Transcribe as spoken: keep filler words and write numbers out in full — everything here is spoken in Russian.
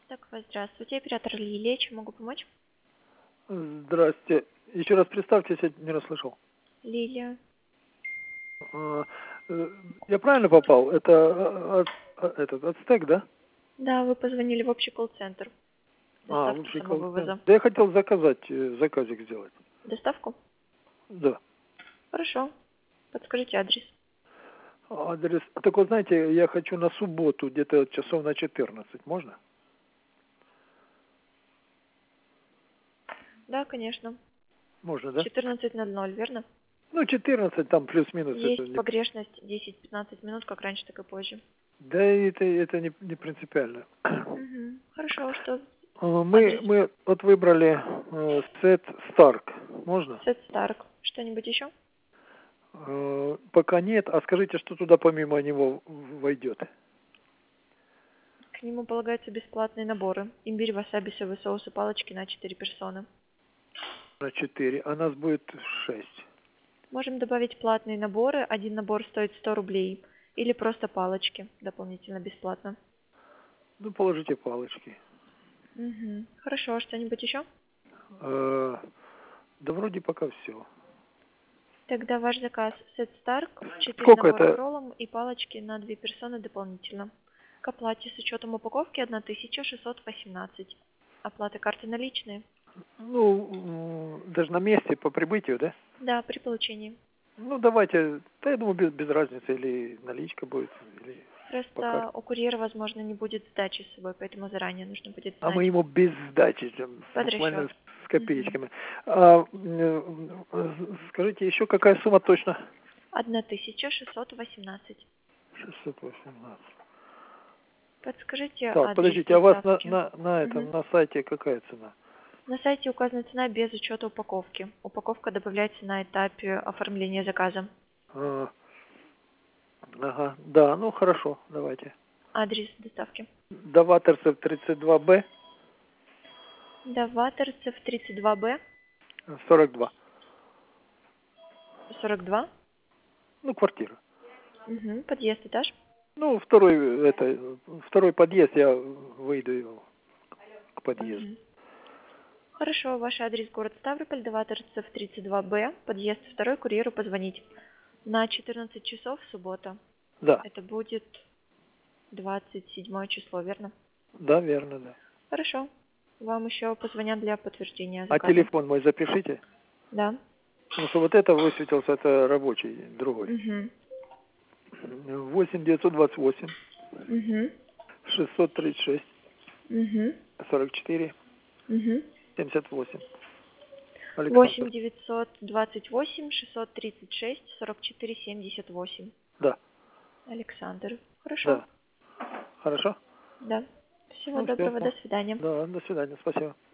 Так, вот, здравствуйте, оператор Лилия, чем могу помочь? Здрасте. Еще раз представьтесь, я не расслышал. Лилия. А, э, Я правильно попал? Это а, а, этот Ацтек, да? Да, вы позвонили в общий колл-центр. А, Доставки лучший колл-центр. самовывоза. Да я хотел заказать, э, заказик сделать. Доставку? Да. Хорошо. Подскажите адрес. Адрес. Так вот, знаете, я хочу на субботу, где-то часов на четырнадцать. Можно? Да, конечно. Можно, да? четырнадцать ноль ноль, верно? Ну, четырнадцать, там плюс-минус. Это Есть не... погрешность десять-пятнадцать минут, как раньше, так и позже. Да это, это не, не принципиально. Угу. Хорошо, что А, Мы, адрес? мы вот выбрали э, сет Старк. Можно? Сет Старк. Что-нибудь еще? Э, Пока нет. А скажите, что туда помимо него войдет? К нему полагаются бесплатные наборы. Имбирь, васаби, соевый соус и палочки на четыре персоны. На четыре, а нас будет шесть. Можем добавить платные наборы. Один набор стоит сто рублей. Или просто палочки дополнительно бесплатно. Ну, положите палочки. Угу. Хорошо, а что-нибудь еще? Э, Да вроде пока все. Тогда ваш заказ сет Старк, четыре Сколько набора с это? роллом и палочки на две персоны дополнительно. К оплате с учетом упаковки тысяча шестьсот восемнадцать. Оплата карты наличные? Ну, м, даже на месте по прибытию, да? Да, при получении. Ну, давайте, да я думаю, без, без разницы, или наличка будет, или по Просто карте. у курьера, возможно, не будет сдачи с собой, поэтому заранее нужно будет А мы знать. ему без сдачи, там, Под буквально расчет. с Угу. копеечками. А, э, э, скажите, еще какая сумма точно? тысяча шестьсот восемнадцать. шестьсот восемнадцать. Подскажите Так, адрес подождите, а у вас на, доставки. на, на Угу. этом, на сайте какая цена? На сайте указана цена без учета упаковки. Упаковка добавляется на этапе оформления заказа. А, ага, да, ну хорошо, давайте. Адрес доставки. Даваторцев тридцать два Б, Даваторцев тридцать два Б, сорок два. сорок два. Ну, квартира. Угу. Подъезд, этаж. Ну, второй, это, второй подъезд, я выйду к подъезду. Угу. Хорошо, ваш адрес город Ставрополь, Даваторцев тридцать два Б, подъезд второй, курьеру позвонить. На четырнадцать часов суббота. Да, Это будет двадцать седьмое число, верно? да, верно, да. Хорошо. Вам еще позвонят для подтверждения А заказа. телефон мой запишите. Да. Потому что вот это высветился, это рабочий, другой. Угу. восемь девятьсот двадцать восемь Угу. шестьсот тридцать шесть Угу. сорок четыре Угу. семьдесят восемь. восемь Александр. девятьсот двадцать восемь шестьсот тридцать шесть сорок четыре семьдесят восемь. Да, Александр. Хорошо. да. Хорошо? Да. Всего Ну все. доброго. До свидания. Да, до свидания, спасибо.